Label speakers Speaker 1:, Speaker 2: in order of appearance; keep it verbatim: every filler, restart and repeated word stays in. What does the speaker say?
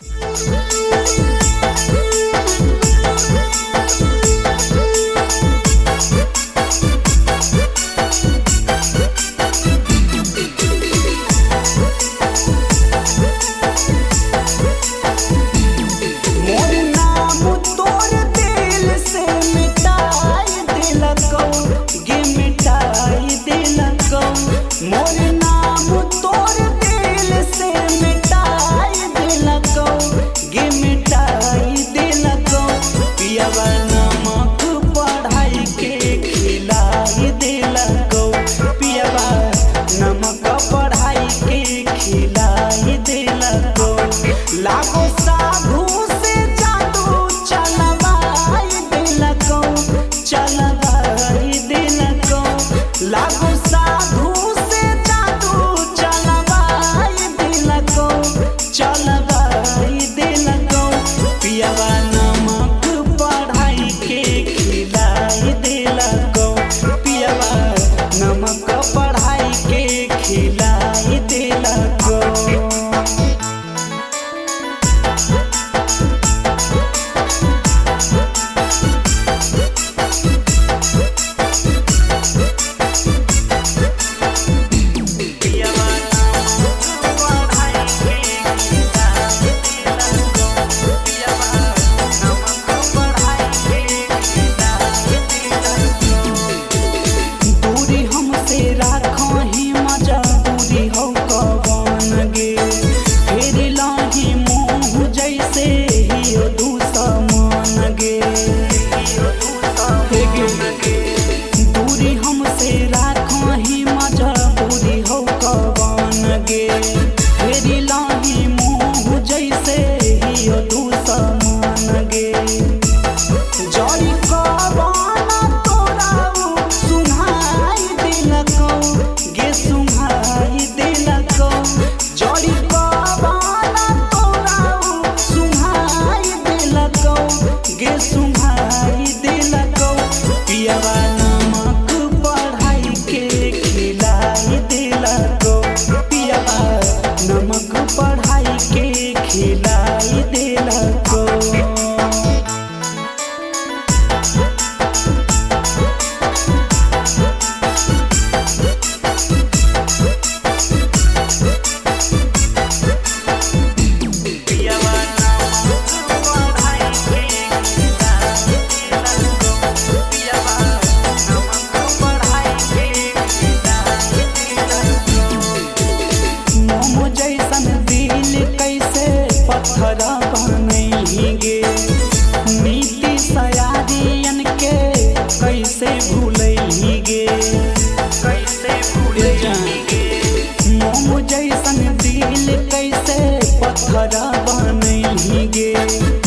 Speaker 1: लागो साधु से जादू चलवाई दिलको चलवाई दिलको लागो साधु से जादू चलवाई दिलको चलवाई दिलको पियावा नमक पढ़ाई के खिलाई दिलको पियावा नमक पढ़ाई के खिलाई दिलको पढ़ाई के खिलाई दिलको पत्थरा बनैगे नीति सयारियन के कैसे भूलैगे कैसे भूलैगे मोम जैसन दिल कैसे पत्थरा बनैगे।